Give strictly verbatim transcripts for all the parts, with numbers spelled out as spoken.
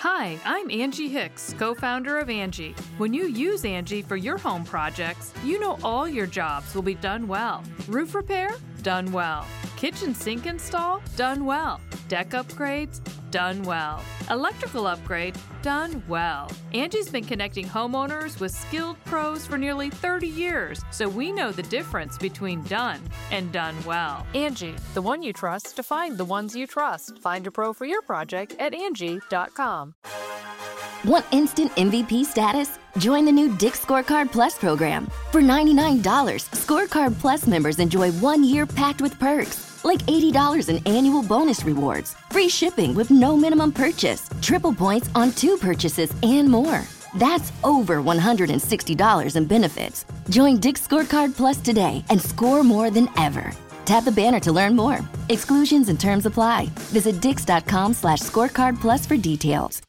Hi, I'm Angie Hicks, co-founder of Angie. When you use Angie for your home projects, you know all your jobs will be done well. Roof repair? Done well. Kitchen sink install? Done well. Deck upgrades? Done well. Electrical upgrade? Done well. Angie's been connecting homeowners with skilled pros for nearly thirty years, so we know the difference between done and done well. Angie, the one you trust to find the ones you trust. Find a pro for your project at Angie dot com. Want instant M V P status? Join the new Dick's Scorecard Plus program. For ninety-nine dollars, Scorecard Plus members enjoy one year packed with perks, like eighty dollars in annual bonus rewards, free shipping with no minimum purchase, triple points on two purchases, and more. That's over one hundred sixty dollars in benefits. Join Dick's Scorecard Plus today and score more than ever. Tap the banner to learn more. Exclusions and terms apply. Visit dix.com slash scorecard plus for details.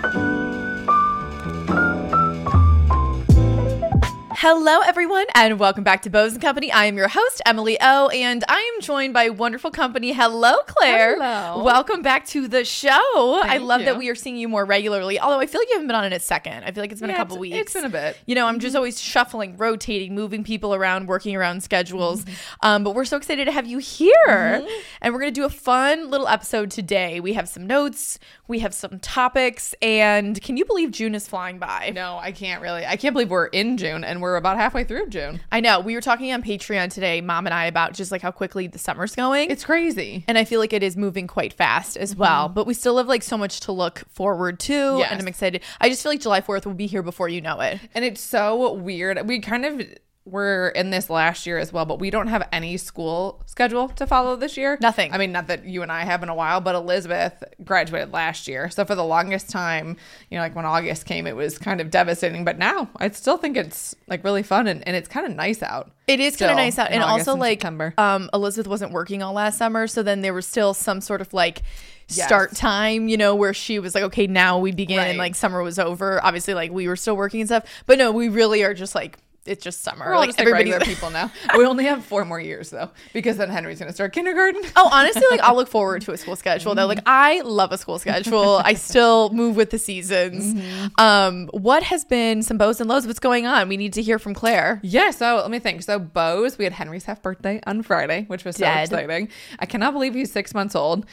Hello, everyone, and welcome back to Bose and Company. I am your host, Emily O, and I am joined by wonderful company. Hello, Claire. Hello. Welcome back to the show. Thank I love you. that we are seeing you more regularly, although I feel like you haven't been on in a second. I feel like it's been Yeah, a couple it's, weeks. It's been a bit. You know, I'm just always shuffling, rotating, moving people around, working around schedules. Mm-hmm. Um, but we're so excited to have you here. Mm-hmm. And we're going to do a fun little episode today. We have some notes, we have some topics, and can you believe June is flying by? No, I can't really. I can't believe we're in June and we're about halfway through June. I know. We were talking on Patreon today, Mom and I, about just like how quickly the summer's going. It's crazy. And I feel like it is moving quite fast as well. Mm-hmm. But we still have like so much to look forward to. Yes. And I'm excited. I just feel like July fourth will be here before you know it. And it's so weird. We kind of were in this last year as well, but we don't have any school schedule to follow this year. Nothing. I mean, not that you and I have in a while, but Elizabeth graduated last year. So for the longest time, you know, like when August came, it was kind of devastating. But now I still think it's like really fun and, and it's kind of nice out. It is kind of nice out. And also and like September. um, Elizabeth wasn't working all last summer. So then there was still some sort of like Yes. start time, you know, where she was like, okay, now we begin. Right. And like summer was over. Obviously, like we were still working and stuff. But no, we really are just like, it's just summer. We're all like just like everybody's regular people now. We only have four more years though, because then Henry's going to start kindergarten. Oh, honestly, like I'll look forward to a school schedule though. Like I love a school schedule. I still move with the seasons. Mm-hmm. Um, what has been some bows and lows? What's going on? We need to hear from Claire. Yeah, so let me think. So Bose, we had Henry's half birthday on Friday, which was so Dead. exciting. I cannot believe he's six months old.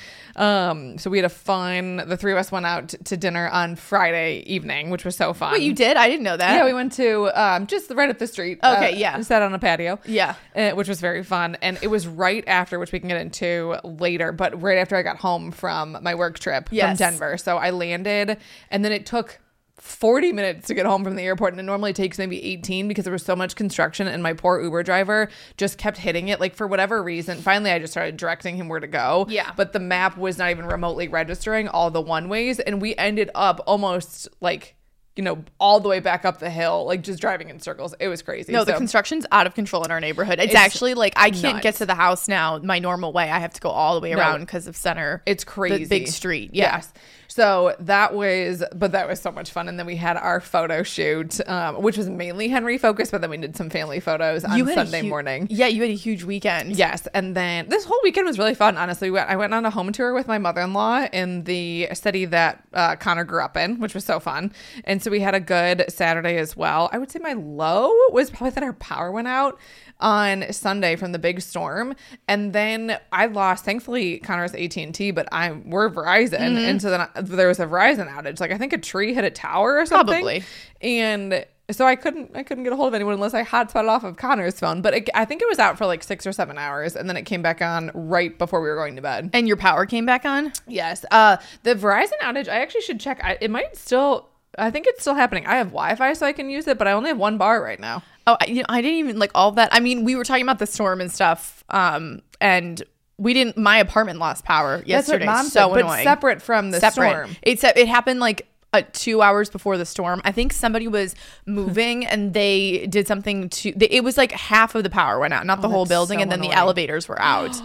Um, so we had a fun, the three of us went out to dinner on Friday evening, which was so fun. Wait, you did? I didn't know that. Yeah, we went to um, just right up the street. Okay, uh, yeah. We sat on a patio. Yeah. Uh, which was very fun. And it was right after, which we can get into later, but right after I got home from my work trip Yes. from Denver. So I landed and then it took forty minutes to get home from the airport, and it normally takes maybe eighteen because there was so much construction and my poor Uber driver just kept hitting it like for whatever reason. Finally I just started directing him where to go, yeah but the map was not even remotely registering all the one ways, and we ended up almost like, you know, all the way back up the hill, like just driving in circles. It was crazy. No, so, the construction's out of control in our neighborhood. It's, It's actually like I can't nuts. get to the house now my normal way. I have to go all the way No. around because of center. It's crazy. The big street. Yeah. Yes. So that was, but that was so much fun. And then we had our photo shoot, um, which was mainly Henry focused, but then we did some family photos on You had a Sunday hu- morning. Yeah, you had a huge weekend. Yes. And then this whole weekend was really fun. Honestly, I went on a home tour with my mother-in-law in the city that uh, Connor grew up in, which was so fun. And so we had a good Saturday as well. I would say my low was probably that our power went out on Sunday from the big storm, and then I lost, thankfully Connor's A T and T, but I'm we're Verizon, mm-hmm. and so then I, there was a Verizon outage. Like I think a tree hit a tower or something. Probably. And so I couldn't I couldn't get a hold of anyone unless I hotspotted off of Connor's phone. But it, I think it was out for like six or seven hours, and then it came back on right before we were going to bed. And your power came back on? Yes. Uh, the Verizon outage, I actually should check. I, it might still. I think it's still happening. I have Wi-Fi so I can use it, but I only have one bar right now. Oh, I, you know, I didn't even like all of that. I mean, we were talking about the storm and stuff, um, and we didn't. My apartment lost power yesterday. That's what Mom so said, annoying. but separate from the Separate. storm. It's it happened like uh, two hours before the storm. I think somebody was moving and they did something to. They, it was like half of the power went out, not the Oh, whole that's building, so and then annoying. the elevators were out.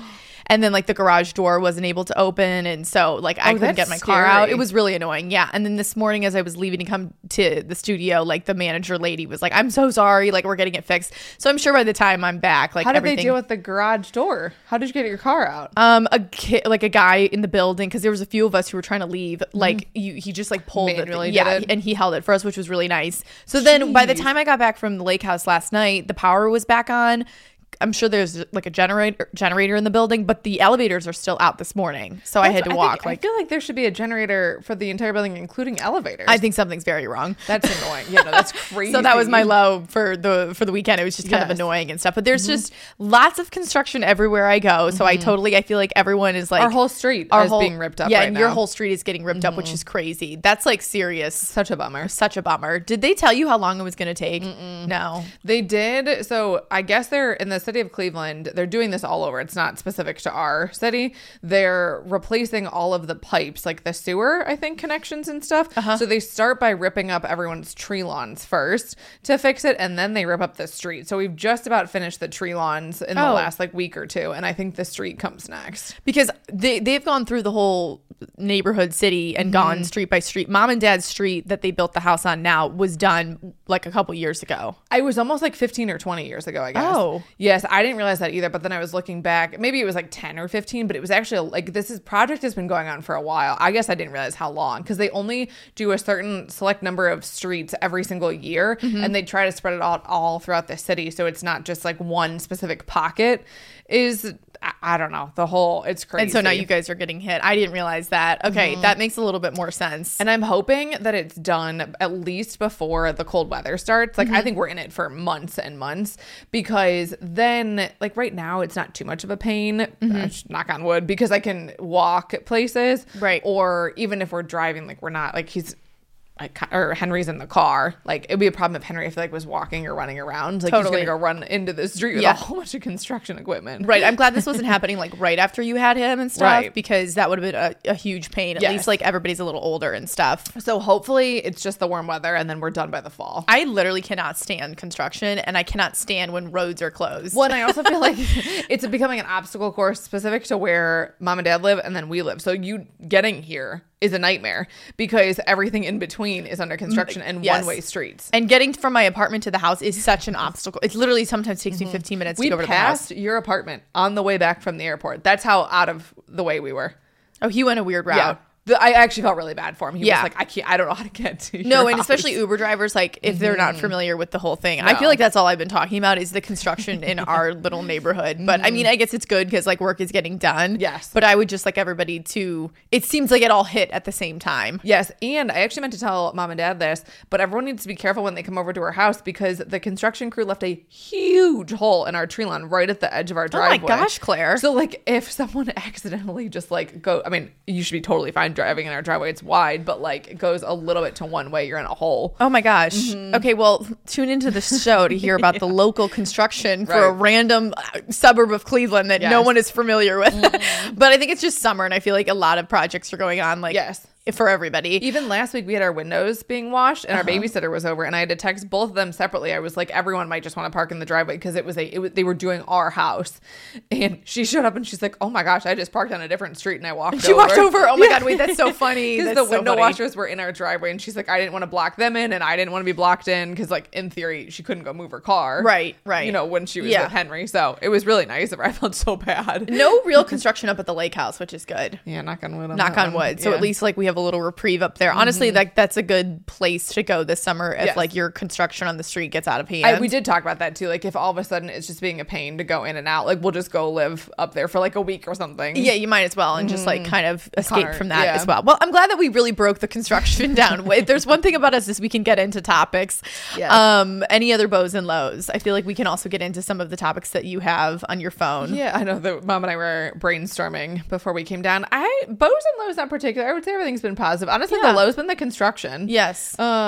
and then like the garage door wasn't able to open, and so like I Oh, couldn't that's get my car out. scary. It was really annoying. Yeah. And then this morning as I was leaving to come to the studio, like the manager lady was like, I'm so sorry, like we're getting it fixed. So I'm sure by the time I'm back, like How did everything they deal with the garage door? How did you get your car out? um a kid, like a guy in the building, because there was a few of us who were trying to leave, like you, he just like pulled Manually it did yeah it? and he held it for us, which was really nice. So then by the Jeez. time I got back from the lake house last night, the power was back on. I'm sure there's like a generator generator in the building, but the elevators are still out this morning, so I had to That's- walk. think- like I feel like there should be a generator for the entire building, including elevators. I think something's very wrong. that's annoying. Yeah, no, that's crazy. So that was my low for the for the weekend. It was just kind of Yes. annoying and stuff. But there's just lots of construction everywhere I go. So I totally I feel like everyone is like Our whole street our is whole- being ripped up Yeah, right and your now. whole street is getting ripped up, which is crazy. That's like serious. Such a bummer. Such a bummer. Did they tell you how long it was going to take? No. They did. So I guess they're in the city of Cleveland. They're doing this all over. It's not specific to our city. They're replacing all of the pipes, like the sewer, I think, connections and stuff. So they start by ripping up everyone's tree lawns first to fix it, and then they rip up the street. So we've just about finished the tree lawns in the Oh. last like week or two, and I think the street comes next. Because they, they've gone through the whole neighborhood city and gone street by street. Mom and Dad's street that they built the house on now was done like a couple years ago. I was almost like fifteen or twenty years ago, I guess. Oh. Yes, I didn't realize that either, but then I was looking back. Maybe it was like ten or fifteen, but it was actually like this is project has been going on for a while. I guess I didn't realize how long, because they only do a certain select number of streets every single year, and they try to spread it out all throughout the city, so it's not just like one specific pocket. Is I, I don't know, the whole it's crazy. And so now you guys are getting hit. I didn't realize that. Okay, that makes a little bit more sense. And I'm hoping that it's done at least before the cold weather starts. Like, I think we're in it for months and months, because then, like, right now, it's not too much of a pain, uh, knock on wood, because I can walk places. Right. Or even if we're driving, like, we're not, like, he's, like, or Henry's in the car. Like, it'd be a problem if Henry, I feel like, was walking or running around. Like, Totally. he's gonna go run into the street with Yeah. a whole bunch of construction equipment. Right. I'm glad this wasn't happening like right after you had him and stuff, Right. because that would have been a, a huge pain. At Yes. least like everybody's a little older and stuff. So hopefully it's just the warm weather, and then we're done by the fall. I literally cannot stand construction, and I cannot stand when roads are closed. Well, and I also feel like it's becoming an obstacle course specific to where mom and dad live and then we live. So you getting here is a nightmare, because everything in between is under construction and Yes. one-way streets. And getting from my apartment to the house is such an obstacle. It literally sometimes takes me fifteen minutes We to go over to the house. passed your apartment on the way back from the airport. That's how out of the way we were. Oh, he went a weird route. Yeah. The, I actually felt really bad for him. He Yeah. was like, I can't, I don't know how to get to your No, and house. especially Uber drivers, like if they're not familiar with the whole thing. I No. feel like that's all I've been talking about is the construction in our little neighborhood. But I mean, I guess it's good because like work is getting done. Yes. But I would just like everybody to, it seems like it all hit at the same time. Yes, and I actually meant to tell mom and dad this, but everyone needs to be careful when they come over to our house, because the construction crew left a huge hole in our tree lawn right at the edge of our Oh my driveway. gosh, Claire. So like if someone accidentally just like go, I mean, you should be totally fine driving in our driveway. It's wide, but like it goes a little bit to one way, you're in a hole. Oh my gosh. Okay, well, tune into the show to hear about the local construction for a Right. random uh, suburb of Cleveland that no Yes. one is familiar with. But I think it's just summer, and I feel like a lot of projects are going on like Yes. for everybody. Even last week, we had our windows being washed, and our babysitter was over, and I had to text both of them separately. I was like, everyone might just want to park in the driveway, because it was a it was, they were doing our house, and she showed up and she's like, oh my gosh, I just parked on a different street and I walked. She over. walked over. Oh my God, wait, that's so funny. Because That's the so window funny. washers were in our driveway, and she's like, I didn't want to block them in, and I didn't want to be blocked in, because like in theory she couldn't go move her car. Right, right. You know, when she was Yeah. with Henry, so it was really nice of her. I felt so bad. No real construction up at the lake house, which is good. Yeah, knock on wood. On Knock that on one. wood. So Yeah. at least like we have a little reprieve up there. Honestly, like that's a good place to go this summer if Yes. like your construction on the street gets out of hand. I, we did talk about that too. Like if all of a sudden it's just being a pain to go in and out, like we'll just go live up there for like a week or something. Yeah, you might as well, and just like kind of escape Connor, from that yeah. as well. Well, I'm glad that we really broke the construction down. If there's one thing about us is we can get into topics. Yes. Um, any other bows and lows? I feel like we can also get into some of the topics that you have on your phone. Yeah, I know that mom and I were brainstorming before we came down. I bows and lows not particular. I would say everything's been positive. Honestly, Yeah. the low's been the construction. Yes. Um,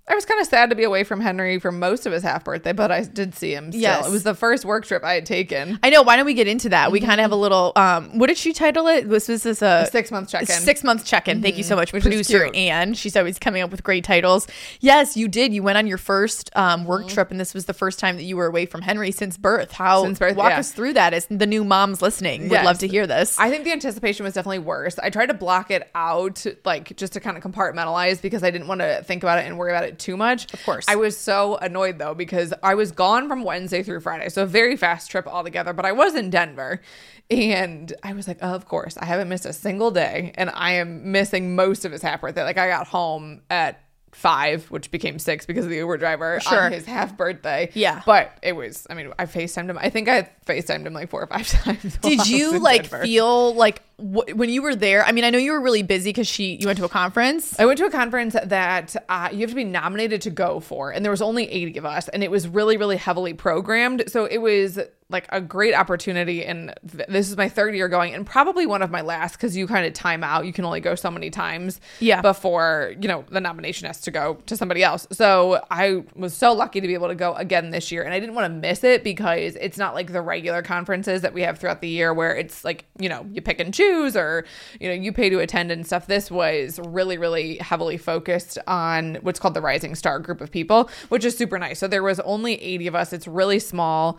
I was kind of sad to be away from Henry for most of his half birthday, but I did see him still. Yes. It was the first work trip I had taken. I know. Why don't we get into that? We kind of have a little, um, what did she title it? Was, was this a, A six month check in? Six month check in. Thank you so much, Which is producer cute. Anne. She's always coming up with great titles. Yes, you did. You went on your first um, work trip, and this was the first time that you were away from Henry since birth. How? Since birth, walk yeah. us through that as the new moms listening. Would Yes. love to hear this. I think the anticipation was definitely worse. I tried to block it out, like just to kind of compartmentalize because I didn't want to think about it and worry about it too much. Of course. I was so annoyed though because I was gone from Wednesday through Friday. So a very fast trip altogether, but I was in Denver. And I was like, oh, of course, I haven't missed a single day. And I am missing most of his half birthday. Like I got home at five, which became six because of the Uber driver Sure. on his half birthday. Yeah. But it was, I mean, I FaceTimed him. I think I FaceTimed him like four or five times. while I Did was you in like Denver. feel like w- when you were there? I mean, I know you were really busy because she you went to a conference. I went to a conference that uh, you have to be nominated to go for, and there was only eighty of us, and it was really, really heavily programmed. So it was like a great opportunity, and th- this is my third year going, and probably one of my last because you kind of time out. You can only go so many times, Yeah. before you know the nomination has to go to somebody else. So I was so lucky to be able to go again this year, and I didn't want to miss it because it's not like the regular conferences that we have throughout the year where it's like you know you pick and choose or you know you pay to attend and stuff. This was really, really heavily focused on what's called the Rising Star group of people, which is super nice. So there was only eighty of us. It's really small.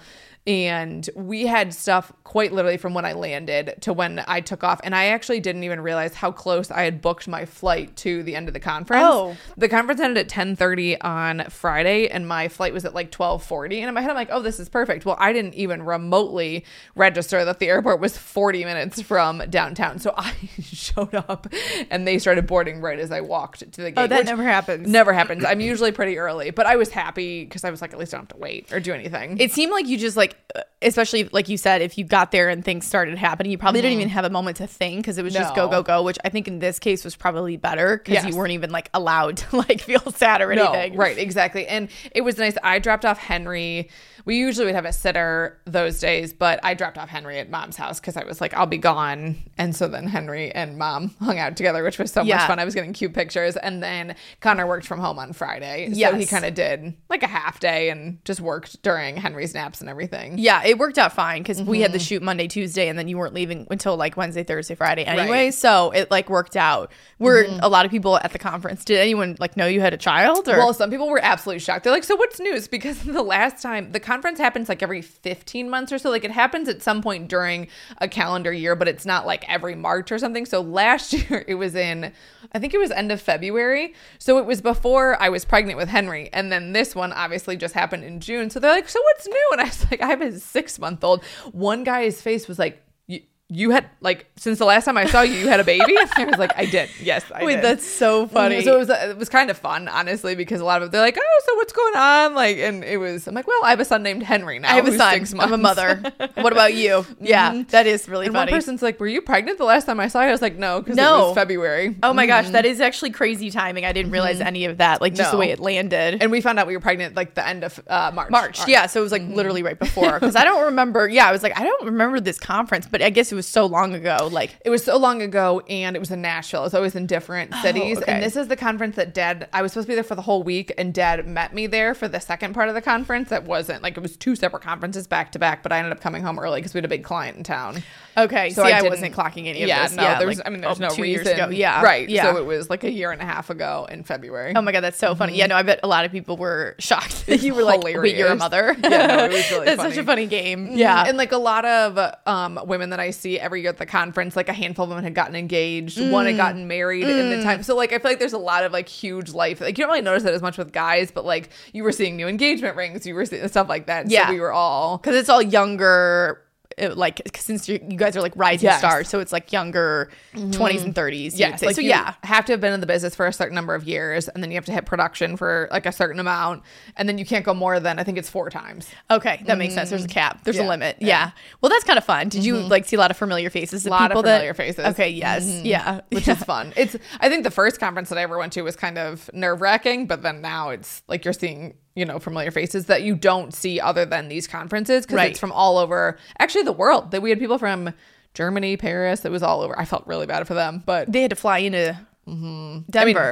And we had stuff quite literally from when I landed to when I took off. And I actually didn't even realize how close I had booked my flight to the end of the conference. Oh. The conference ended at ten thirty on Friday, and my flight was at like twelve forty. And in my head, I'm like, oh, this is perfect. Well, I didn't even remotely register that the airport was forty minutes from downtown. So I showed up, and they started boarding right as I walked to the gate. Oh, that which never happens. Never happens. I'm usually pretty early, but I was happy because I was like, at least I don't have to wait or do anything. It seemed like you just like, especially like you said, if you got there and things started happening, you probably didn't even have a moment to think because it was just go, No. go, go, which I think in this case was probably better because Yes. you weren't even like allowed to like feel sad or anything. No, right, exactly. And it was nice. I dropped off Henry. We usually would have a sitter those days, but I dropped off Henry at mom's house because I was like, I'll be gone. And so then Henry and mom hung out together, which was so Yeah. much fun. I was getting cute pictures. And then Connor worked from home on Friday. So Yes. he kind of did like a half day and just worked during Henry's naps and everything. Yeah, it worked out fine because we had the Mm-hmm. shoot Monday, Tuesday, and then you weren't leaving until like Wednesday, Thursday, Friday anyway. Right. So it like worked out. Were a lot of people at the conference? Did anyone like know you had a child? Or Well, some people were absolutely shocked. They're like, so what's news? Because the last time the conference happens like every fifteen months or so. Like it happens at some point during a calendar year, but it's not like every March or something. So last year it was in, I think it was end of February. So it was before I was pregnant with Henry. And then this one obviously just happened in June. So they're like, so what's new? And I was like, I have a six month old. One guy's face was like, you, you had like, since the last time I saw you, you had a baby? And I was like, I did. Yes, I wait, did. that's so funny. So it was it was kind of fun, honestly, because a lot of they're like, oh, so what's going on? Like, and it was I'm like, well, I have a son named Henry now. I have a who's son. six I'm a months. mother. What about you? Yeah, that is really And funny. one person's like, were you pregnant the last time I saw you? I was like, no, because No. it was February. Oh my gosh, that is actually crazy timing. I didn't realize any of that. Like just the No. way it landed. And we found out we were pregnant like the end of uh, March. March, Or- yeah. So it was like literally right before because I don't remember. Yeah, I was like, I don't remember this conference, but I guess it was so long ago. Like, It was so long ago, and it was in Nashville. It's always in different cities. Oh, okay. And this is the conference that Dad, I was supposed to be there for the whole week, and Dad met me there for the second part of the conference. That wasn't like it was two separate conferences back to back, but I ended up coming home early because we had a big client in town. okay, So see, I I, didn't- wasn't clocking any of yeah, this. No, yeah, there was. like, I mean, there's oh, no two reason. years ago. Yeah, right. Yeah. So it was like a year and a half ago in February. Oh my god, that's so funny. Yeah, no, I bet a lot of people were shocked that you were like, "Wait, you're a hilarious. mother." Yeah, no, it was really that's funny. such a funny game. Mhm. Yeah, And like a lot of um, women that I see every year at the conference, like a handful of them had gotten engaged, one had gotten married in the time. So like I feel like there's a lot of like huge life. Like you don't really notice that as much with guys, but like you were seeing new engagement rings, you were seeing stuff like that. Yeah. So we were all because it's all younger. It, like since you you guys are like rising Yes. stars, so it's like younger twenties and thirties. Yes, Like, like so you yeah. have to have been in the business for a certain number of years, and then you have to hit production for like a certain amount, and then you can't go more than I think it's four times. Okay, that makes sense. There's a cap. There's a Yeah, limit. Yeah. yeah. Well, that's kind of fun. Did you like see a lot of familiar faces? Of Lot of people familiar that, faces. Okay. Yes. Yeah. Which is fun. It's I think the first conference that I ever went to was kind of nerve wracking, but then now it's like you're seeing, you know, familiar faces that you don't see other than these conferences because Right. it's from all over actually the world. That we had people from Germany, Paris, it was all over. I felt really bad for them, but They had to fly into I mean, Denver.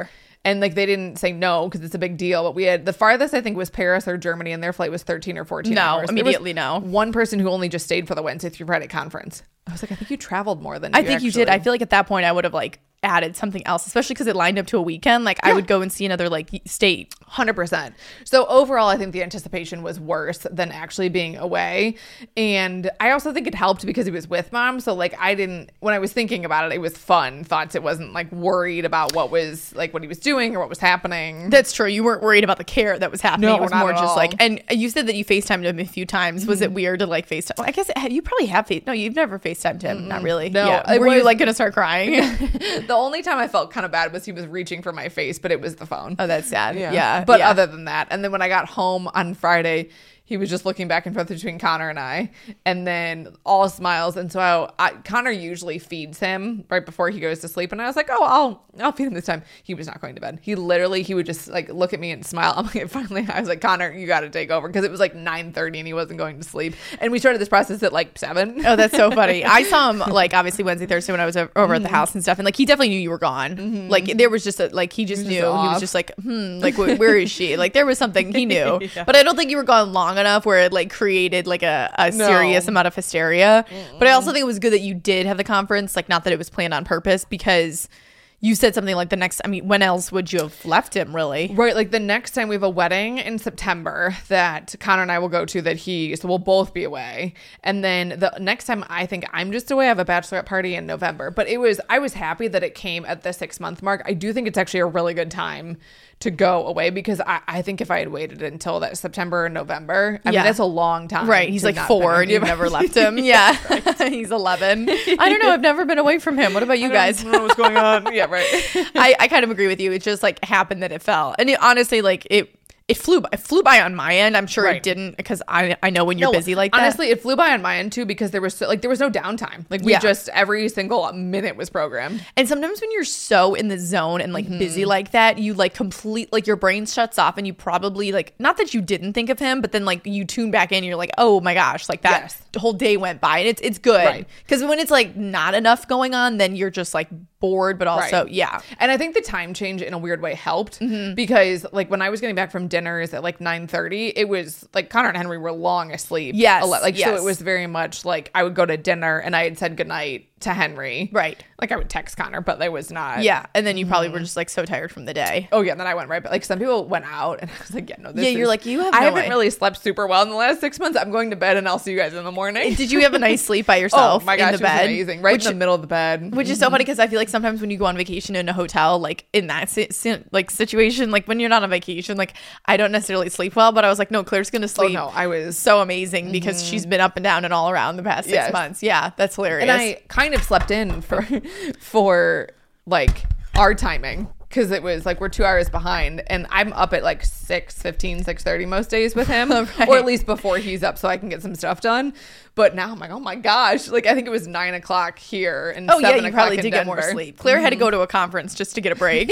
And like they didn't say no because it's a big deal. But we had the farthest I think was Paris or Germany, and their flight was thirteen or fourteen No, hours. immediately no. One person who only just stayed for the Wednesday through Friday conference. I was like, I think you traveled more than I you think actually. you did. I feel like at that point I would have like added something else, especially because it lined up to a weekend. Like I would go and see another like state. one hundred percent. So overall, I think the anticipation was worse than actually being away. And I also think it helped because he was with mom. So like I didn't, when I was thinking about it, it was fun thoughts. It wasn't like worried about what was like what he was doing or what was happening. That's true. You weren't worried about the care that was happening. No, it was not more at just all. like, and you said that you FaceTimed him a few times. Was it weird to like FaceTime? Well, I guess it, you probably have Face. No, you've never FaceTimed him. Not really. No, Yeah. it Were you was- like going to start crying? The only time I felt kind of bad was he was reaching for my face, but it was the phone. Oh, that's sad. Yeah. But yeah. other than that, and then when I got home on Friday, he was just looking back and forth between Connor and I, and then all smiles. And so I, I, Connor usually feeds him right before he goes to sleep, and I was like, "Oh, I'll, I'll feed him this time." He was not going to bed. He literally, he would just like look at me and smile. I'm like, finally, I was like, "Connor, you got to take over," because it was like nine thirty and he wasn't going to sleep. And we started this process at like seven. Oh, that's so funny. I saw him like obviously Wednesday, Thursday when I was over mm-hmm. at the house and stuff, and like he definitely knew you were gone. Mm-hmm. Like there was just a, like he just he knew. just He was off. just like, hmm, like wh- where is she? Like there was something he knew, Yeah. but I don't think you were gone long enough where it like created like a, a No. serious amount of hysteria. Mm-mm. But I also think it was good that you did have the conference, like not that it was planned on purpose, because you said something like the next, I mean, when else would you have left him really? Right, like the next time we have a wedding in September that Connor and I will go to that he, so we'll both be away. And then the next time I think I'm just away, I have a bachelorette party in November. But it was, I was happy that it came at the six month mark. I do think it's actually a really good time to go away because I, I think if I had waited until that September or November, I Yeah. mean, that's a long time. Right. He's to like not four been and you've with never you. left him. Yeah. He's eleven. I don't know. I've never been away from him. What about you guys? I don't know what's going on. Yeah, right. I, I kind of agree with you. It just like happened that it fell. And it, honestly, like it it flew by, it flew by on my end. I'm sure Right. it didn't because I I know when you're No, busy like that. honestly, it flew by on my end too because there was so, like there was no downtime. Like we Yeah. just every single minute was programmed. And sometimes when you're so in the zone and like Mm-hmm. busy like that, you like complete like your brain shuts off and you probably like not that you didn't think of him, but then like you tune back in and you're like, oh my gosh, like that Yes. whole day went by and it's it's good. Right. Because when it's like not enough going on, then you're just like bored, but also Right. yeah. And I think the time change in a weird way helped Mm-hmm. because like when I was getting back from dinners at like nine thirty, it was like Connor and Henry were long asleep. Yes, A lot- Like, so yes. it was very much like I would go to dinner and I had said goodnight to Henry. Right. Like I would text Connor, but there was not. Yeah. And then you probably Mm-hmm. were just like so tired from the day. Oh yeah, then I went right, but like some people went out, and I was like, yeah, no, this Yeah, you're is- like, you have I no haven't way. really slept super well in the last six months. I'm going to bed, and I'll see you guys in the morning. Did you have a nice sleep by yourself Oh my gosh, in the bed? it was amazing, right Which- in the middle of the bed. Which is so funny because I feel like sometimes when you go on vacation in a hotel, like in that si- si- like situation, like when you're not on vacation, like I don't necessarily sleep well, but I was like, no, Claire's gonna Oh sleep. no, I was So amazing because she's been up and down and all around the past six Yes. months. Yeah, that's hilarious. and I kind of slept in for for like our timing because it was like we're two hours behind and I'm up at like six fifteen, six thirty most days with him Right. or at least before he's up so I can get some stuff done. But now I'm like, oh my gosh, like I think it was nine o'clock here and oh yeah, seven you o'clock probably in did get more Denver. sleep. Claire had to go to a conference just to get a break.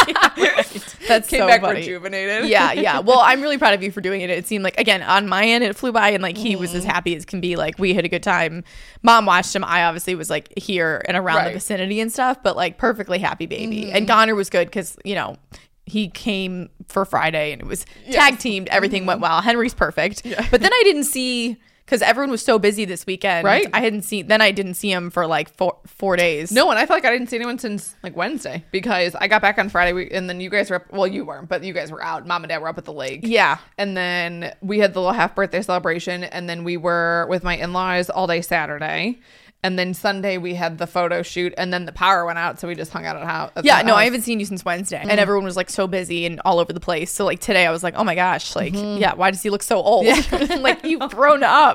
That's Came so back funny. rejuvenated. Yeah, yeah. Well, I'm really proud of you for doing it. It seemed like, again, on my end, it flew by and like he was Mm-hmm. as happy as can be. Like we had a good time. Mom watched him. I obviously was like here and around the Right. vicinity and stuff, but like perfectly happy baby. Mm-hmm. And Connor was good because, you know, he came for Friday and it was Yes. tag teamed. Everything went well. Henry's perfect. But then I didn't see, because everyone was so busy this weekend. Right. I hadn't seen, then I didn't see him for like four, four days. No, and I feel like I didn't see anyone since like Wednesday because I got back on Friday we, and then you guys were up, well, you weren't, but you guys were out. Mom and dad were up at the lake. Yeah. And then we had the little half birthday celebration and then we were with my in-laws all day Saturday. And then Sunday we had the photo shoot and then the power went out. So we just hung out at house. Yeah, no, I haven't seen you since Wednesday. And everyone was like so busy and all over the place. So like today I was like, oh my gosh, like, yeah, why does he look so old? Like you've grown up.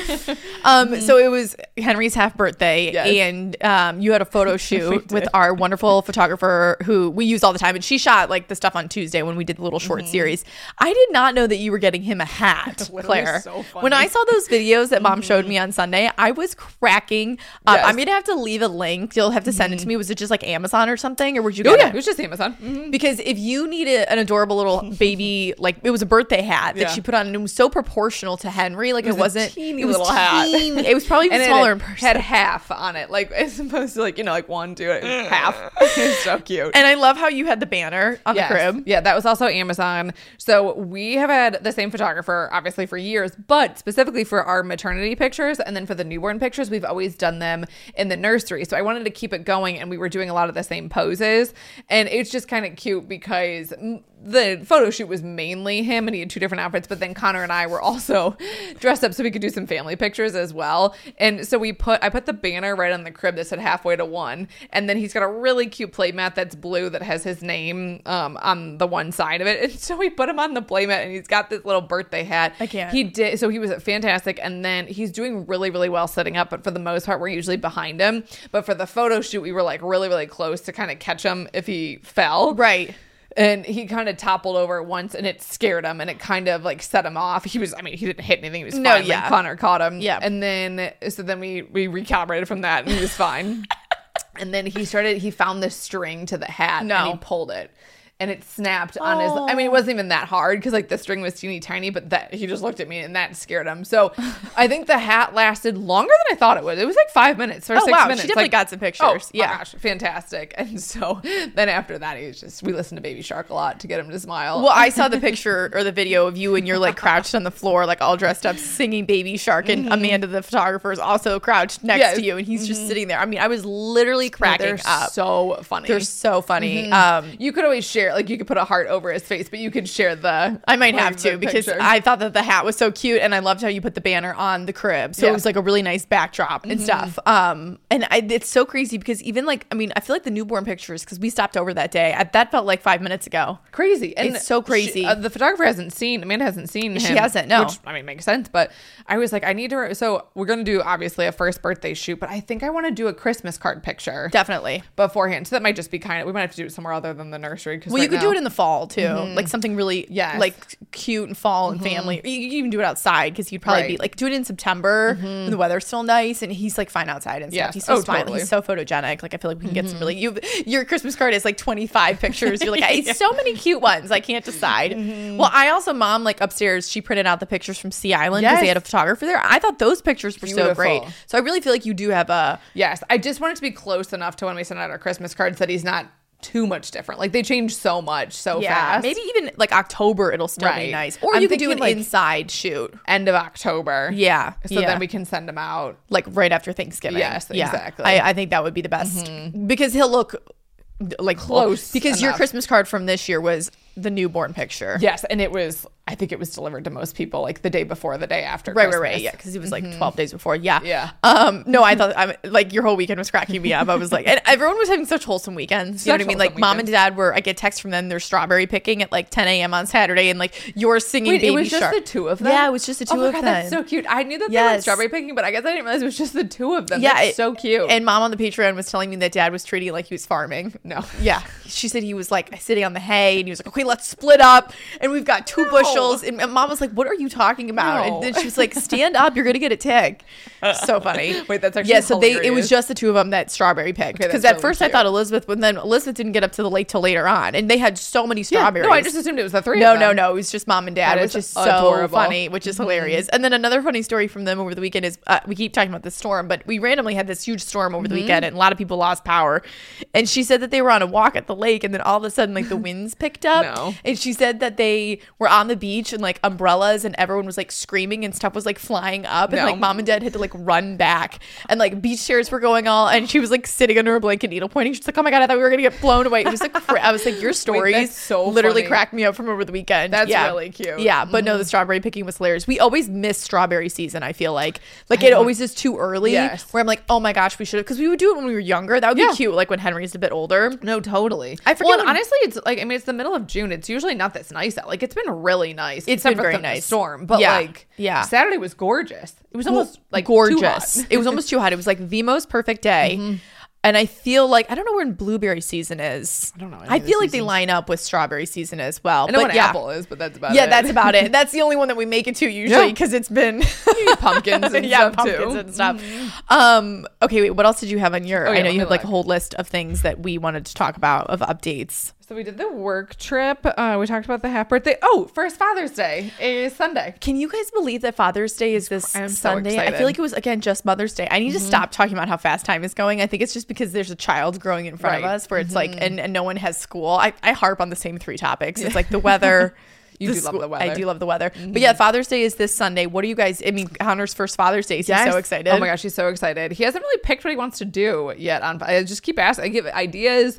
um, so it was Henry's half birthday Yes. and um, you had a photo shoot with our wonderful photographer who we use all the time. And she shot like the stuff on Tuesday when we did the little short series. I did not know that you were getting him a hat, Literally Claire. so funny. When I saw those videos that mom showed me on Sunday, I was cracking amazing. Um, Yes. I'm gonna have to leave a link. You'll have to send it to me. Was it just like Amazon or something, or would you? Oh Get yeah, it? it was just Amazon. Mhm. Because if you need a, an adorable little baby, like it was a birthday hat that Yeah. she put on, and it was so proportional to Henry, like it, was a wasn't teeny it was little hat. teeny. It was probably even And smaller it in person. had half on it, like as opposed to like you know like one, two, it was half. It's so cute. And I love how you had the banner on Yes. the crib. Yeah, that was also Amazon. So we have had the same photographer, obviously, for years, but specifically for our maternity pictures and then for the newborn pictures, we've always done them in the nursery. So I wanted to keep it going, and we were doing a lot of the same poses. And it's just kind of cute because the photo shoot was mainly him, and he had two different outfits, but then Connor and I were also dressed up so we could do some family pictures as well. And so we put, I put the banner right on the crib that said halfway to one, and then he's got a really cute playmat that's blue that has his name um, on the one side of it. And so we put him on the playmat, and he's got this little birthday hat. I can't. He did, so he was fantastic, and then he's doing really, really well sitting up, but for the most part, we're usually behind him. But for the photo shoot, we were like really, really close to kind of catch him if he fell. Right. And he kind of toppled over once, and it scared him, and it kind of like set him off. He was, I mean, he didn't hit anything. He was fine. No, Like, yeah. Connor caught him. Yeah. And then, so then we, we recalibrated from that, and he was fine. And then he started, he found this string to the hat, No. and he pulled it. And it snapped on his, I mean, it wasn't even that hard because like the string was teeny tiny, but that he just looked at me and that scared him. So I think the hat lasted longer than I thought it would. It was like five minutes or Oh, six wow. minutes. She definitely like, got some pictures. Oh, Yeah. my gosh, fantastic. And so then after that, he was just, we listened to Baby Shark a lot to get him to smile. Well, I saw the picture or the video of you and you're like crouched on the floor, like all dressed up, singing Baby Shark, and Amanda, the photographer, is also crouched next Yes. to you, and he's just sitting there. I mean, I was literally cracking They're up. so funny. They're so funny. Um, you could always share, like you could put a heart over his face, but you could share the. I might have like, to the because picture. I thought that the hat was so cute, and I loved how you put the banner on the crib, so Yeah. it was like a really nice backdrop and stuff. Um, and I, it's so crazy because even like, I mean, I feel like the newborn pictures, because we stopped over that day, I, that felt like five minutes ago. Crazy. And It's so crazy. she- uh, the photographer hasn't seen, Amanda hasn't seen him. She hasn't, no. Which, I mean, makes sense. But I was like, I need to. So we're going to do obviously a first birthday shoot, but I think I want to do a Christmas card picture Definitely. beforehand. So that might just be kind of, we might have to do it somewhere other than the nursery. Well, you could do it in the fall too, like something really Yes. like cute and fall and family. You you can even do it outside because you'd probably be Right. like do it in September when the weather's still nice, and he's like fine outside and stuff. Yes. He's so Oh, smiling. totally. He's so photogenic. Like I feel like we can get some really. You your Christmas card is like twenty-five pictures. You're like I so many cute ones. I can't decide. Well, I also mom like upstairs. She printed out the pictures from Sea Island because they Yes. had a photographer there. I thought those pictures were so Beautiful. great. So I really feel like you do have a. Yes. I just want it to be close enough to when we send out our Christmas cards that he's not too much different. Like they change so much so Yeah, fast. maybe even like October it'll still be Right. nice. Or I'm you could do an thinking, like, inside shoot. end of October. Yeah. So yeah. then we can send them out. like right after Thanksgiving. Yes, Yeah. exactly. I, I think that would be the best because he'll look like Close Because your enough. Christmas card from this year was the newborn picture. Yes, and it was, I think it was delivered to most people like the day before, the day after. Right, Christmas. right, right. Yeah, because it was like twelve days before. Yeah. Yeah. Um. No, I thought I like your whole weekend was cracking me up. I was like, and everyone was having such wholesome weekends. You know Such what I mean? wholesome Like mom and weekends. dad were. I get texts from them. They're strawberry picking at like ten a.m. on Saturday, and like you're singing Wait, Baby it was just Shark. the two of them? Yeah, it was just the two oh my of God, them. that's so cute. I knew that they went Yes. strawberry picking, but I guess I didn't realize it was just the two of them. Yeah, That's it- so cute. And mom on the Patreon was telling me that dad was treating it like he was farming. no. Yeah. She said he was like sitting on the hay and he was like, okay, let's split up. And we've got two No. bushels. And mom was like, what are you talking about? No. And then she was like, stand up. You're going to get a tick. So funny. Wait, that's actually Yeah, so they it was hilarious. just the two of them that strawberry picked. Okay, Because that's at really first I cute. thought Elizabeth, but then Elizabeth didn't get up to the lake till later on. And they had so many Yeah, strawberries. no, I just assumed it was the three No, of no, them. no. It was just mom and dad, That which is is so adorable. funny, which is hilarious. And then another funny story from them over the weekend is uh, we keep talking about the storm, but we randomly had this huge storm over the weekend and a lot of people lost power. And she said that they were on a walk at the lake and then all of a sudden like the winds picked up. No. And she said that they were on the beach and like umbrellas and everyone was like screaming and stuff was like flying up. And No. like mom and dad had to like run back and like beach chairs were going all. And she was like sitting under a blanket needle pointing. She's like, oh my God, I thought we were going to get blown away. It was like, cra- I was like, your stories that's so literally funny. cracked me up from over the weekend. That's Yeah. really cute. Yeah. But no, the strawberry picking was hilarious. We always miss strawberry season, I feel like. Like it always is too early. Yes. Where I'm like, oh my gosh, we should have. Because we would do it when we were younger. That would Yeah. be cute. Like when Henry's a bit older. No, totally. I forget Well, and when- honestly, it's like I mean, it's the middle of June. It's usually not this nice out. Like it's been really nice. It's except been for very the nice. storm, but Yeah. like Yeah. Saturday was gorgeous. It was almost like gorgeous. too hot. It was almost too hot. It was like the most perfect day. And I feel like I don't know when blueberry season is. I don't know any I of the feel like they seasons. line up with strawberry season as well. I know but what yeah. apple is, but that's about Yeah, it. that's about it. That's the only one that we make it to usually Yeah. because it's been pumpkins and yeah, stuff pumpkins too. and stuff. Um, okay, wait. What else did you have on your? Oh, yeah, I know let you me have like a look. whole list of things that we wanted to talk about of updates. So we did the work trip. Uh, we talked about the half birthday. Oh, first Father's Day is Sunday. Can you guys believe that Father's Day is this I am so Sunday? I excited. feel like it was again just Mother's Day. I need to stop talking about how fast time is going. I think it's just because there's a child growing in front of Right. us where it's like, and, and no one has school. I, I harp on the same three topics. It's like the weather. You do love the weather. I do love the weather. But yeah, Father's Day is this Sunday. What are you guys? I mean, Connor's first Father's Day. He's so excited. Oh my gosh, he's so excited. He hasn't really picked what he wants to do yet. On I just keep asking. I give ideas.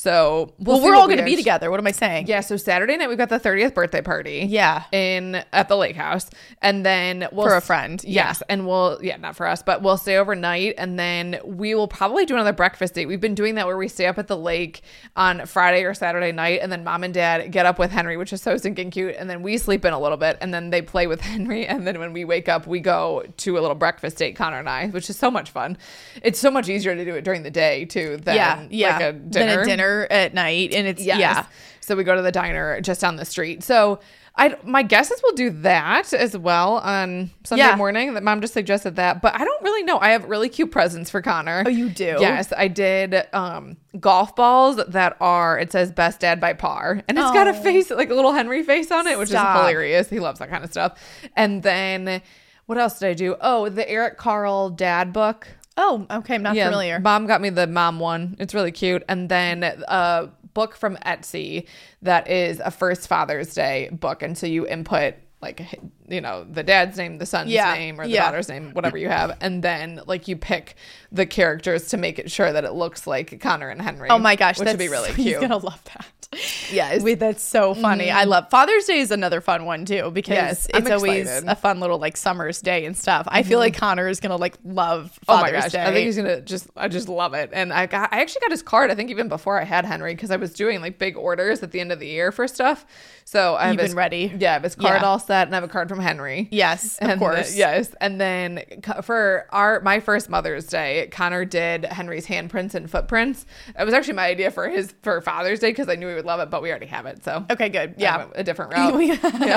So we'll Well, see we're what all we going to be actually- together. What am I saying? Yeah, so Saturday night we've got the thirtieth birthday party. Yeah. In at the lake house. And then we'll For a s- friend, yeah. Yes. And we'll yeah, not for us, but we'll stay overnight and then we will probably do another breakfast date. We've been doing that where we stay up at the lake on Friday or Saturday night and then mom and dad get up with Henry, which is so stinking cute, and then we sleep in a little bit and then they play with Henry and then when we wake up we go to a little breakfast date, Connor and I, which is so much fun. It's so much easier to do it during the day too than yeah, yeah. like a dinner. Than a dinner at night, and it's Yes. yeah. So we go to the diner just down the street. So I, my guess is we'll do that as well on Sunday Yeah. morning. That mom just suggested that, but I don't really know. I have really cute presents for Connor. Oh, you do? Yes, I did. Um, golf balls that are. It says "Best Dad by Par," and it's got a Oh. face like a little Henry face on it, which Stop. is hilarious. He loves that kind of stuff. And then what else did I do? Oh, the Eric Carle Dad book. Oh, okay. I'm not familiar. Mom got me the mom one. It's really cute. And then a book from Etsy that is a first Father's Day book. And so you input like, you know, the dad's name, the son's Yeah. name, or the Yeah. daughter's name, whatever you have. And then like you pick the characters to make it sure that it looks like Connor and Henry. Oh my gosh, which that's would be really he's cute. gonna love that. Yes. Wait, that's so funny. I love Father's Day is another fun one too because Yes, I'm it's always excited. a fun little like summer's day and stuff. I feel like Connor is gonna like love Oh Father's my gosh! Day. I think he's gonna just. I just love it, and I got. I actually got his card. I think even before I had Henry, because I was doing like big orders at the end of the year for stuff. So I have You've been his, ready. Yeah, I have his card Yeah. all set, and I have a card from Henry. Yes, of And course. the- yes, and then co- for our my first Mother's Day, Connor did Henry's handprints and footprints. It was actually my idea for his for Father's Day because I knew he would love it, but we already have it. So Okay, good. I Yeah. went a different route. we,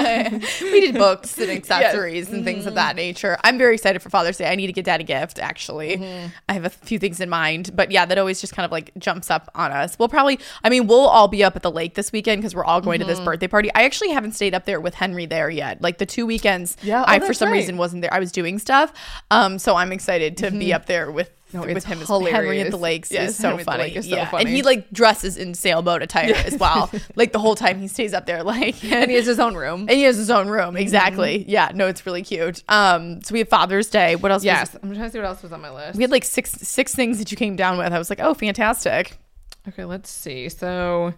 we did books and accessories and things of that nature. I'm very excited for Father's Day. I need to get Dad a gift, actually. I have a few things in mind. But yeah, that always just kind of like jumps up on us. We'll probably, I mean, we'll all be up at the lake this weekend because we're all going to this birthday party. I actually haven't stayed up there with Henry there yet. Like the two weekends, Yeah, oh, I for that's some right. reason wasn't there. I was doing stuff. Um, so I'm excited to be up there with No, with it's him. Henry at hilarious. the lakes Yes, is so Henry at the funny. lake is so yeah. funny. And he like dresses in sailboat attire as well. Like the whole time he stays up there, like and he has his own room. and he has his own room. Exactly. Yeah. No, it's really cute. Um, so we have Father's Day. What else? Yes, Was, I'm trying to see what else was on my list. we had like six six things that you came down with. I was like, oh, fantastic. Okay, let's see. So,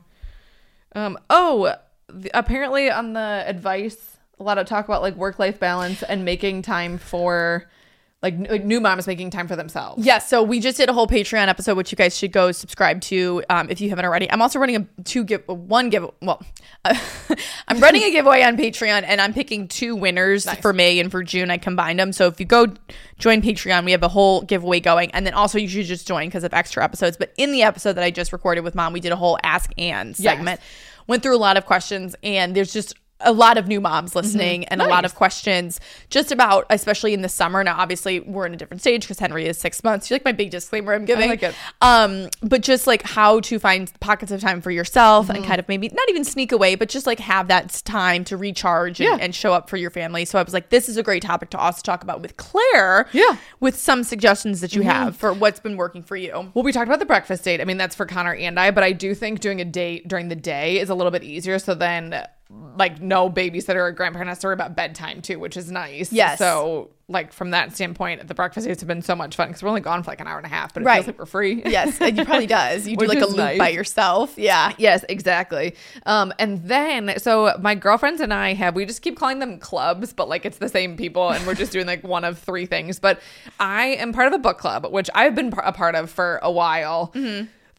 um, oh, the, apparently on the advice, a lot of talk about like work-life balance and making time for, like, n- like new moms making time for themselves. Yeah, so we just did a whole Patreon episode, which you guys should go subscribe to um, if you haven't already. I'm also running a two give one give. Well, uh, I'm running a giveaway on Patreon, and I'm picking two winners for May and for June. I combined them. So if you go join Patreon, we have a whole giveaway going, and then also you should just join because of extra episodes. But in the episode that I just recorded with Mom, we did a whole Ask Ann segment. Went through a lot of questions, and there's just a lot of new moms listening and a lot of questions just about, especially in the summer. Now, obviously, we're in a different stage because Henry is six months. You like my big disclaimer I'm giving? I like it. Um, but just like how to find pockets of time for yourself and kind of maybe not even sneak away, but just like have that time to recharge and, Yeah. and show up for your family. So I was like, this is a great topic to also talk about with Claire. Yeah. With some suggestions that you have for what's been working for you. Well, we talked about the breakfast date. I mean, that's for Connor and I, but I do think doing a date during the day is a little bit easier. So then, like, no babysitter or grandparent has to worry about bedtime too, which is nice. Yes. So, like, from that standpoint, the breakfast dates have been so much fun because we're only gone for like an hour and a half, but it Right. feels like we're free. Yes, and it probably does. You do Which like a is loop nice. by yourself. Yeah. Yes, exactly. Um, and then, so my girlfriends and I have, we just keep calling them clubs, but like it's the same people and we're just doing like one of three things. But I am part of a book club, which I've been par- a part of for a while.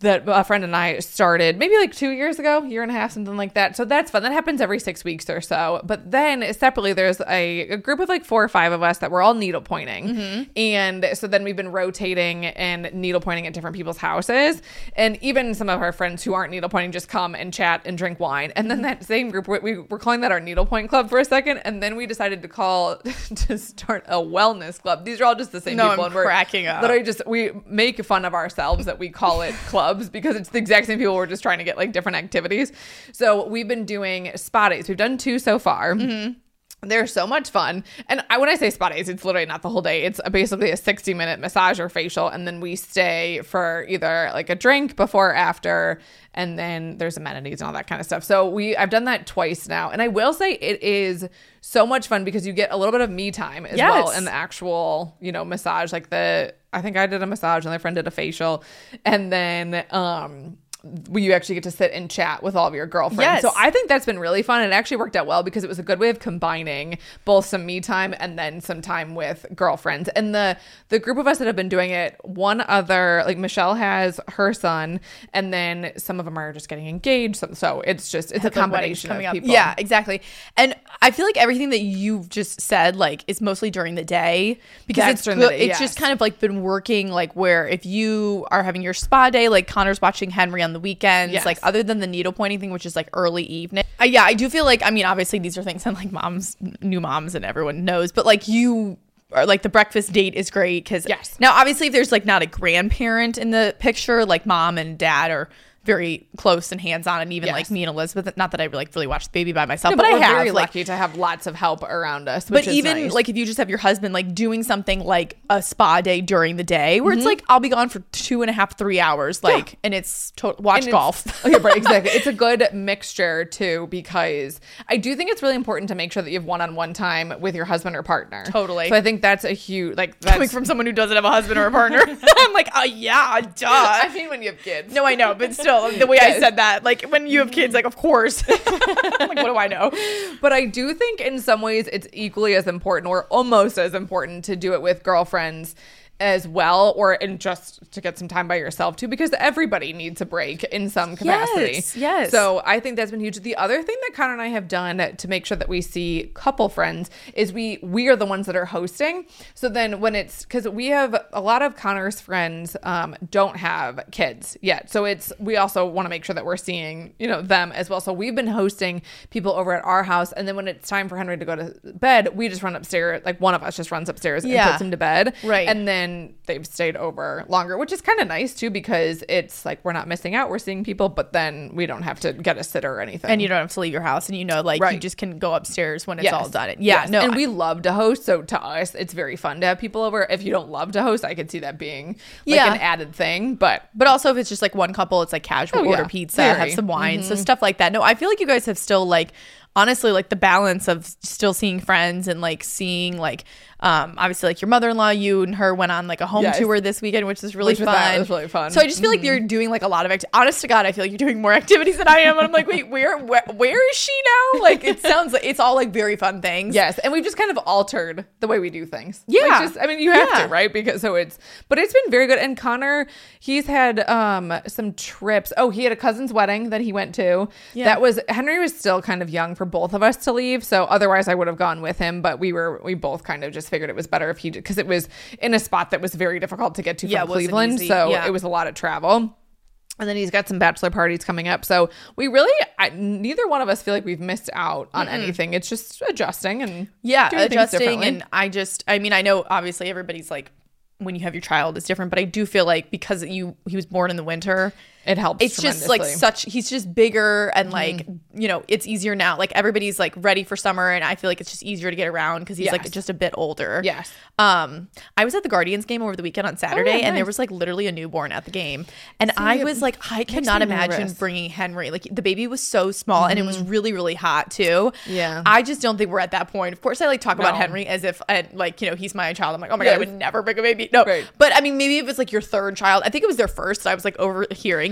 that a friend and I started maybe like two years ago, year and a half, something like that. So that's fun. That happens every six weeks or so. But then separately, there's a, a group of like four or five of us that we're all needle pointing. Mm-hmm. And so then we've been rotating and needle pointing at different people's houses. And even some of our friends who aren't needle pointing just come and chat and drink wine. And then that same group, we, we were calling that our needle point club for a second. And then we decided to call, to start a wellness club. These are all just the same no, people. I'm and we're cracking up. Literally just, we make fun of ourselves that we call it club. Because it's the exact same people. We're just trying to get like different activities. So we've been doing spa days. We've done two so far. Mm-hmm. They're so much fun. And I, when I say spa days, it's literally not the whole day. It's basically a sixty minute massage or facial. And then we stay for either like a drink before or after. And then there's amenities and all that kind of stuff. So we I've done that twice now. And I will say it is so much fun because you get a little bit of me time as yes. well in the actual, you know, massage. Like the, I think I did a massage and my friend did a facial. And then, um, you actually get to sit and chat with all of your girlfriends. Yes. So I think that's been really fun. It actually worked out well because it was a good way of combining both some me time and then some time with girlfriends. And the the group of us that have been doing it, one other, like Michelle has her son, and then some of them are just getting engaged. So, so it's just, it's a combination of people. Yeah, exactly. And I feel like everything that you've just said, like, is mostly during the day because That's it's, during the day, it's yes. just kind of like been working, like where if you are having your spa day, like Connor's watching Henry on the weekends, yes. like other than the needle pointing thing, which is like early evening. Uh, yeah, I do feel like, I mean, obviously these are things that like moms, new moms and everyone knows, but like you are like the breakfast date is great because yes. now obviously if there's like not a grandparent in the picture, like mom and dad are very close and hands-on, and even yes. like me and Elizabeth, not that I like really watched the baby by myself, no, but, but I we're have very like, lucky to have lots of help around us. Which but is even nice. like if you just have your husband like doing something like a spa day during the day where mm-hmm. it's like I'll be gone for two and a half, three hours, like, yeah. and it's to- watch and golf. It's, okay, right, exactly. It's a good mixture too, because I do think it's really important to make sure that you have one-on-one time with your husband or partner. Totally. So I think that's a huge like that's, coming from someone who doesn't have a husband or a partner. I'm like, oh yeah, duh. I mean, when you have kids. No, I know, but still, the way yes. I said that, like when you have kids, like of course. Like what do I know? But I do think in some ways it's equally as important, or almost as important, to do it with girlfriends as well, or and just to get some time by yourself too, because everybody needs a break in some capacity. Yes, yes. So I think that's been huge. The other thing that Connor and I have done to make sure that we see couple friends is we we are the ones that are hosting. So then when it's, because we have a lot of Connor's friends um, don't have kids yet, so it's we also want to make sure that we're seeing, you know, them as well. So we've been hosting people over at our house, and then when it's time for Henry to go to bed, we just run upstairs. Like one of us just runs upstairs yeah. and puts him to bed, right? And then they've stayed over longer, which is kind of nice too, because it's like we're not missing out, we're seeing people, but then we don't have to get a sitter or anything, and you don't have to leave your house, and you know, like right. you just can go upstairs when it's yes. all done. Yeah, yes. no, and I- we love to host, so to us it's very fun to have people over. If you don't love to host, I could see that being like yeah. an added thing, but but also if it's just like one couple, it's like casual, oh, order yeah. pizza, very. have some wine, mm-hmm. so stuff like that. No, I feel like you guys have still like honestly like the balance of still seeing friends and like seeing like um obviously like your mother-in-law, you and her went on like a home yes. tour this weekend, which is really which fun. Was that was really fun. So I just feel mm-hmm. like you're doing like a lot of acti- honest to God, I feel like you're doing more activities than I am, and I'm like, wait, where, where where is she now? Like it sounds like it's all like very fun things. Yes, and we've just kind of altered the way we do things. Yeah, like just I mean you have yeah. to, right? Because so it's but it's been very good. And Connor, he's had um some trips. Oh, he had a cousin's wedding that he went to. Yeah. That was Henry was still kind of young for both of us to leave, so otherwise I would have gone with him, but we were we both kind of just figured it was better if he, because it was in a spot that was very difficult to get to from yeah, Cleveland, easy. so yeah. it was a lot of travel. And then he's got some bachelor parties coming up, so we really I, neither one of us feel like we've missed out on Mm-mm. anything. It's just adjusting and yeah adjusting. And I just I mean I know obviously everybody's like when you have your child is different, but I do feel like because you he was born in the winter, it helps. It's just like such, he's just bigger and like, mm. you know, it's easier now. Like everybody's like ready for summer, and I feel like it's just easier to get around because he's yes. like just a bit older. Yes. Um, I was at the Guardians game over the weekend on Saturday, oh, yeah, nice. and there was like literally a newborn at the game. And See, I was like, I cannot imagine nervous. bringing Henry. Like the baby was so small mm. and it was really, really hot too. Yeah. I just don't think we're at that point. Of course, I like talk no. about Henry as if I, like, you know, he's my child. I'm like, oh my yes. God, I would never bring a baby. No. Right. But I mean, maybe if it's like your third child, I think it was their first. So I was like overhearing it.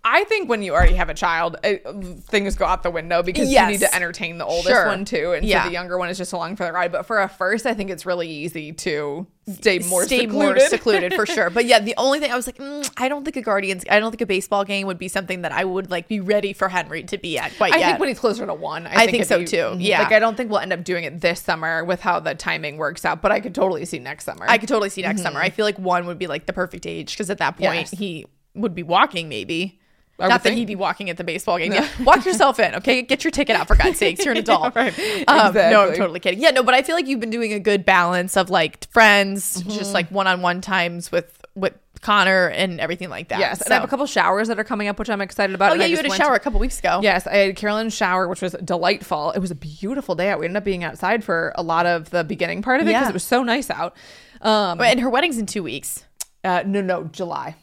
I think when you already have a child, it, things go out the window because Yes. you need to entertain the oldest Sure. one too, and Yeah. so the younger one is just along for the ride. But for a first, I think it's really easy to stay more stay secluded. more secluded for sure. But yeah, the only thing I was like, mm, I don't think a Guardians, I don't think a baseball game would be something that I would like be ready for Henry to be at quite I yet. think when he's closer to one, I, I think it'd so be- too. mhm. Yeah. like I don't think we'll end up doing it this summer with how the timing works out, but I could totally see next summer. I could totally see next summer. I feel like one would be like the perfect age because at that point Yes. he would be walking maybe. I would Not that think. he'd be walking at the baseball game. Yeah. Walk yourself in, okay? Get your ticket out for God's sakes. You're an adult. Right. Um, no, I'm Exactly. totally kidding. Yeah, no, but I feel like you've been doing a good balance of like friends, just like one-on-one times with with Connor and everything like that. Yes, and So- I have a couple showers that are coming up, which I'm excited about. Oh and yeah, I you just had a went- shower a couple weeks ago. Yes, I had Carolyn's shower, which was delightful. It was a beautiful day out. We ended up being outside for a lot of the beginning part of it because Yeah. it was so nice out. Um, And her wedding's in two weeks. uh, no, no, July.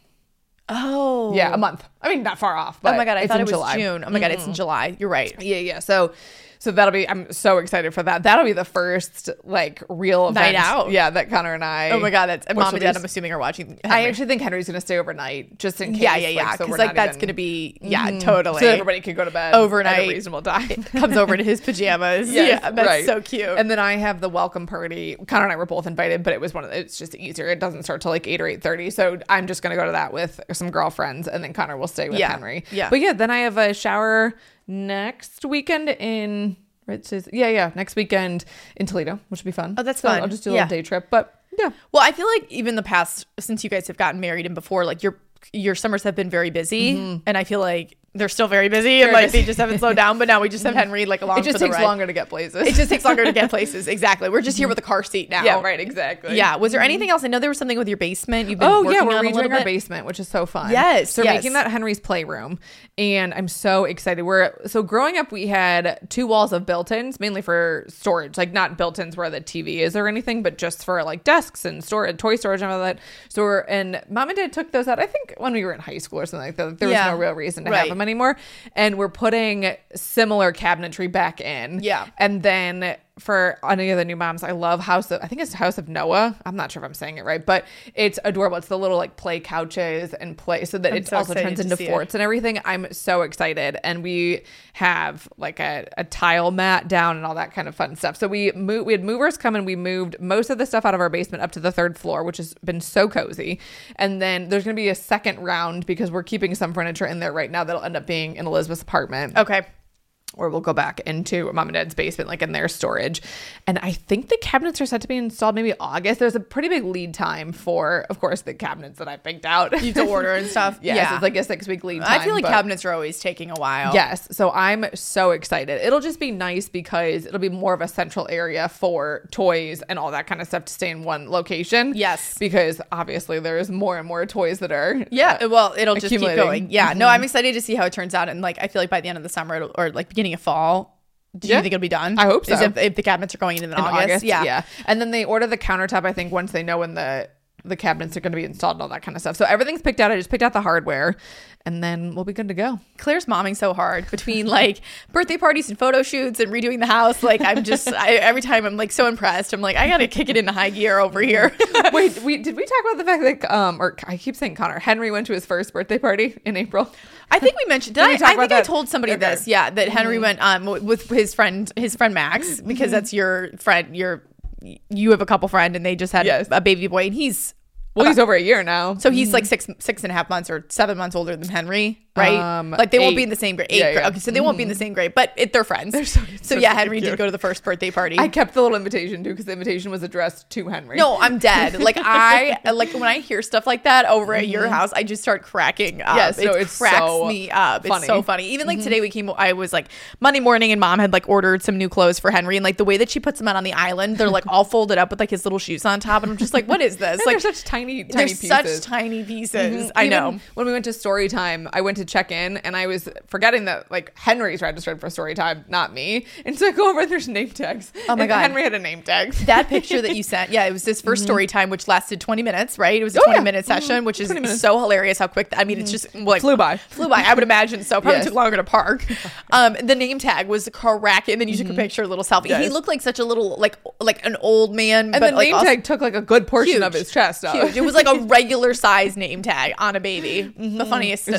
Oh. Yeah, a month. I mean, not far off. But Oh my God, I it's thought in it was July. June. Oh my God, it's in July. You're right. Yeah, yeah. So, so that'll be. I'm so excited for that. That'll be the first like real Night event, out. Yeah, that Connor and I. Oh my God, that's and which mom will and dad. be- I'm assuming are watching. I Henry. actually think Henry's gonna stay overnight just in case. yeah, yeah, yeah. so Because we're like not that's even- gonna be yeah, Mhm. totally. So that everybody could go to bed Overnight. at a reasonable time. Comes over to his pajamas. Yes, yeah, that's right. so cute. And then I have the welcome party. Connor and I were both invited, but it was one of the, it's just easier. It doesn't start till like eight or eight thirty. So I'm just gonna go to that with some girlfriends, and then Connor will stay with Yeah, Henry. yeah. But yeah, then I have a shower next weekend in. Which is, yeah, yeah, next weekend in Toledo, which will be fun. Oh, that's So fun. I'll just do a Yeah. little day trip, but yeah. Well, I feel like even the past since you guys have gotten married and before, like your your summers have been very busy, and I feel like they're still very busy, and Very like they busy. just haven't slowed down. But now we just have Henry like along. It just for the takes ride. longer to get places. It just takes longer to get places. Exactly. We're just here with a car seat now. yeah, right, exactly. Yeah. Was there anything else? I know there was something with your basement. You've been Oh working yeah, we're on a little redoing our bit. basement, which is so fun. Yes, so we're yes. making that Henry's playroom, and I'm so excited. We're so growing up, we had two walls of built-ins, mainly for storage, like not built-ins where the T V is or anything, but just for like desks and storage, toy storage, and all that. So we're and mom and dad took those out. I think when we were in high school or something like that. There was Yeah. no real reason to Right. have them anymore, and we're putting similar cabinetry back in. Yeah. and then. For any of the new moms, I love House of, I think it's House of Noah. I'm not sure if I'm saying it right, but it's adorable. It's the little like play couches and play so that I'm it so also excited turns to into see it. forts and everything. I'm so excited. And we have like a, a tile mat down and all that kind of fun stuff. So we moved, we had movers come and we moved most of the stuff out of our basement up to the third floor, which has been so cozy. And then there's going to be a second round because we're keeping some furniture in there right now that'll end up being in Elizabeth's apartment. Okay. Or we'll go back into mom and dad's basement, like in their storage. And I think the cabinets are set to be installed maybe August. There's a pretty big lead time for, of course, the cabinets that I picked out. You have to order and stuff. Yes, Yeah. it's like a six week lead time. I feel like but- cabinets are always taking a while. Yes. So I'm so excited. It'll just be nice because it'll be more of a central area for toys and all that kind of stuff to stay in one location. Yes. Because obviously there's more and more toys that are. Yeah, well, it'll just keep accumulating. going. Yeah, no, I'm excited to see how it turns out, and like I feel like by the end of the summer it'll, or like beginning of fall, do Yeah. you think it'll be done? I hope so. Is if, if the cabinets are going in in, in August. August. Yeah. Yeah. And then they order the countertop, I think, once they know when the the cabinets are going to be installed and all that kind of stuff. So everything's picked out. I just picked out the hardware and then we'll be good to go. Claire's momming so hard between like birthday parties and photo shoots and redoing the house. Like I'm just I, every time I'm like so impressed. I'm like I gotta kick it into high gear over here. Wait, we did we talk about the fact that um or I keep saying Connor Henry went to his first birthday party in April? I think we mentioned. Did, Did we I? talk I about think I that? told somebody Okay. this. Yeah, that Henry went um w- with his friend, his friend Max, because Mm-hmm. that's your friend. Your you have a couple friend, and they just had Yes. a baby boy, and he's Well, he's over a year now. so he's like six six and a half months or seven months older than Henry, right? Um, like they won't be eight. in the same grade. Eight Yeah, grade. yeah. Okay, so they won't be in the same grade, but it, they're friends. They're so- so, so yeah, freaking Henry did cute. go to the first birthday party. I kept the little invitation too because the invitation was addressed to Henry. No, I'm dead. Like I like when I hear stuff like that over at your house, I just start cracking up. Yes, no, it it's cracks so me up. It's funny. so funny. Even like today we came I was like Monday morning and mom had like ordered some new clothes for Henry and like the way that she puts them out on the island, they're like all folded up with like his little shoes on top and I'm just like, what is this? And Like they're such tiny, they're tiny pieces. such tiny pieces. I Even know. When we went to story time, I went to check in and I was forgetting that like Henry's registered for story time, not me. And so I go over and there's name tags. Oh my And God. Henry had a name tag. That picture that you sent, yeah, it was this 1st story time, which lasted twenty minutes, right? It was a Oh, twenty yeah. minute session, which is twenty minutes. so hilarious how quick. I mean, it's just like Flew by. flew by. I would imagine so. Probably Yes. took longer to park. Um, the name tag was cracking, and then you took a picture, a little selfie. He Yes. looked like such a little, like like an old man, And but the like name also tag took like a good portion huge, of his chest. Off. Huge. It was like a regular size name tag on a baby. The funniest It was stuff so like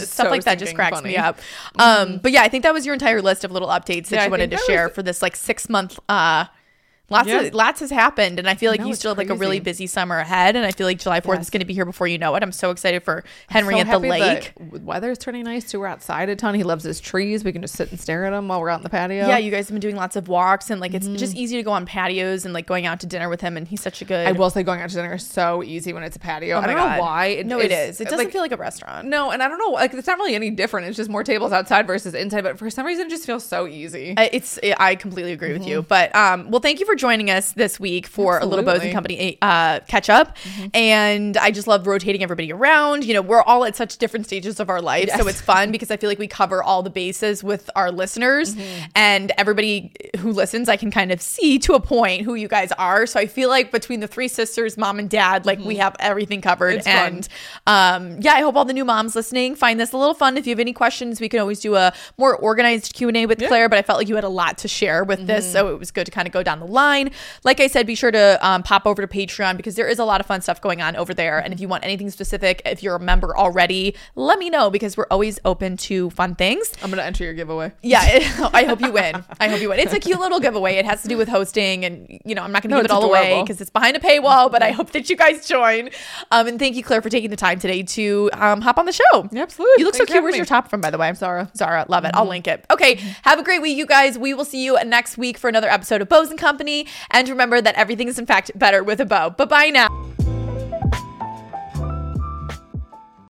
that just stinking cracks funny. me up. Um, but yeah, I think that was your entire list of little updates that Yeah, I you wanted to think that share was- for this like six month. Uh, lots Yeah. of lots has happened, and I feel like No, you it's still have like a really crazy. busy summer ahead. And I feel like July fourth Yes. is going to be here before you know it. I'm so excited for Henry So at the happy lake. that w- weather's turning nice too. We're outside a ton. He loves his trees. We can just sit and stare at them while we're out in the patio. Yeah, you guys have been doing lots of walks, and like it's just easy to go on patios and like going out to dinner with him. And he's such a good. I will say going out to dinner is so easy when it's a patio. Oh I my don't God. know why. It, no, it it's- is. It doesn't like, feel like a restaurant. No, and I don't know. Like it's not really any different. It's just more tables outside versus inside. But for some reason, it just feels so easy. I- It's I completely agree with you. But um, well, thank you for joining us this week for a little Bows and Absolutely. Company uh, catch up. And I just love rotating everybody around. You know, we're all at such different stages of our life, so Yes. it's fun because I feel like we cover all the bases with our listeners, and everybody who listens, I can kind of see to a point who you guys are. So I feel like between the three sisters, mom and dad, like we have everything covered. It's fun. and um, yeah, I hope all the new moms listening find this a little fun. If you have any questions, we can always do a more organized Q and A with Claire, but I felt like you had a lot to share with this, so it was good to kind of go down the line. Like I said, be sure to um, pop over to Patreon because there is a lot of fun stuff going on over there. And if you want anything specific, if you're a member already, let me know because we're always open to fun things. I'm gonna enter your giveaway. Yeah, it, I hope you win. I hope you win. It's a cute little giveaway. It has to do with hosting, and you know, I'm not going to No, give it it's all away adorable. because it's behind a paywall. But I hope that you guys join. Um, and thank you, Claire, for taking the time today to um, hop on the show. Yeah, absolutely. You look so Thanks for cute. having Where's me. your top from, by the way? Zara. Zara, love it. I'll link it. Okay, have a great week, you guys. We will see you next week for another episode of Bows and Company. And remember that everything is in fact better with a bow. Bye bye now.